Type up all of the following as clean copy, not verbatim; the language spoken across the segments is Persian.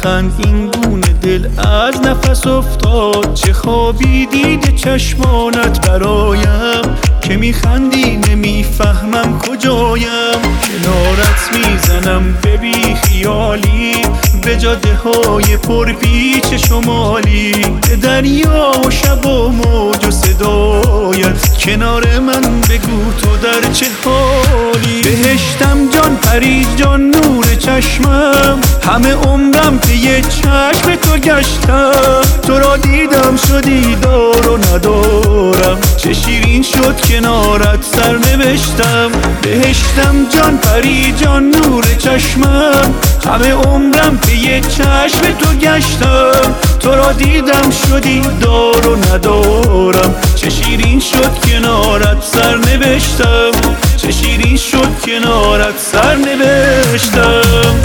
لبخند این گونه دل از نفس افتاد. چه خوابی دیده چشمانت برایم که میخندی نمیفهمم کجایم. کنارت میزنم به بی خیالی به جاده های پرپیچ شمالی، به دریا و شب و موج و صدایت. کنار من بگو تو در چه حالی. بهشتم جان پری جان نور چشمم، همه عمرم پی چشم تو گشتم. تو را دیدم شدی دار و ندارم، چه شیرین شد کنارت سر نوشتم. بهشتم جان پری جان نور چشمم، همه عمرم پی چشم تو گشتم. تو را دیدم شدی دار و ندارم، چه شیرین شد کنارت سر نوشتم. چه شیرین شد کنارت سر نوشتم.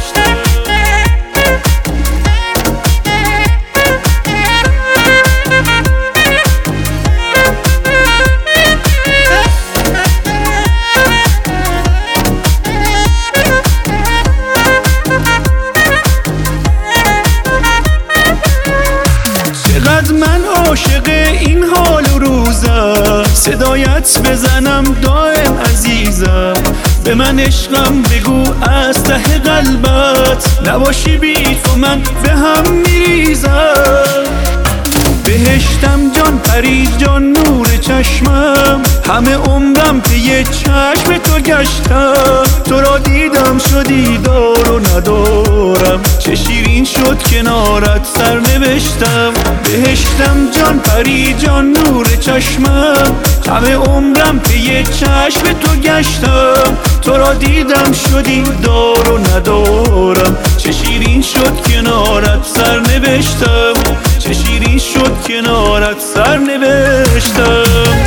چقدر من عاشق این حال و روزم، صدایت بزنم دائم عزیزم. به من عشقم بگو از ته قلبت، نباشی بی تو من به هم میریزم. بهشتم جان پری جان نور چشمم، همه عمرم پی چشم تو گشتم. تو را دیدم شدی دار و ندارم، چه شیرین شد کنارت سر نوشتم. بهشتم جان پری جان نور چشمم، همه عمرم پی چشم تو گشتم. تو را دیدم شدی دار و ندارم، چه شیرین شد کنارت سر نوشتم. چه شیرین شد کنارت سر نوشتم.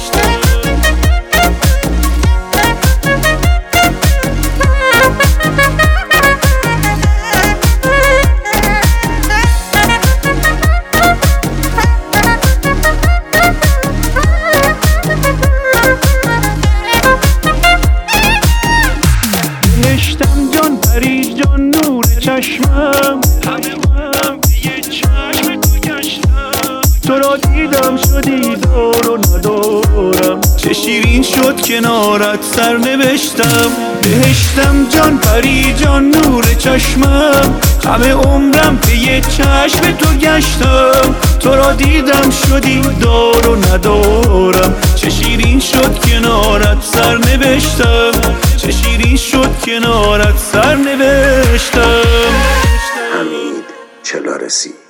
بهشتم جان پری جان نور چشمم، همه عمرم یه چشم تو گشتم. تو را دیدم شدی دار و ندارم، چه شیرین شد کنارت سر نوشتم. بهشتم جان پری جان نور چشمم، همه عمرم پی چشم تو گشتم. تو را دیدم شدی دار و ندارم، چه شیرین شد کنارت سر نوشتم. چه شیرین شد کنارت سر نوشتم. حمید چلارسی.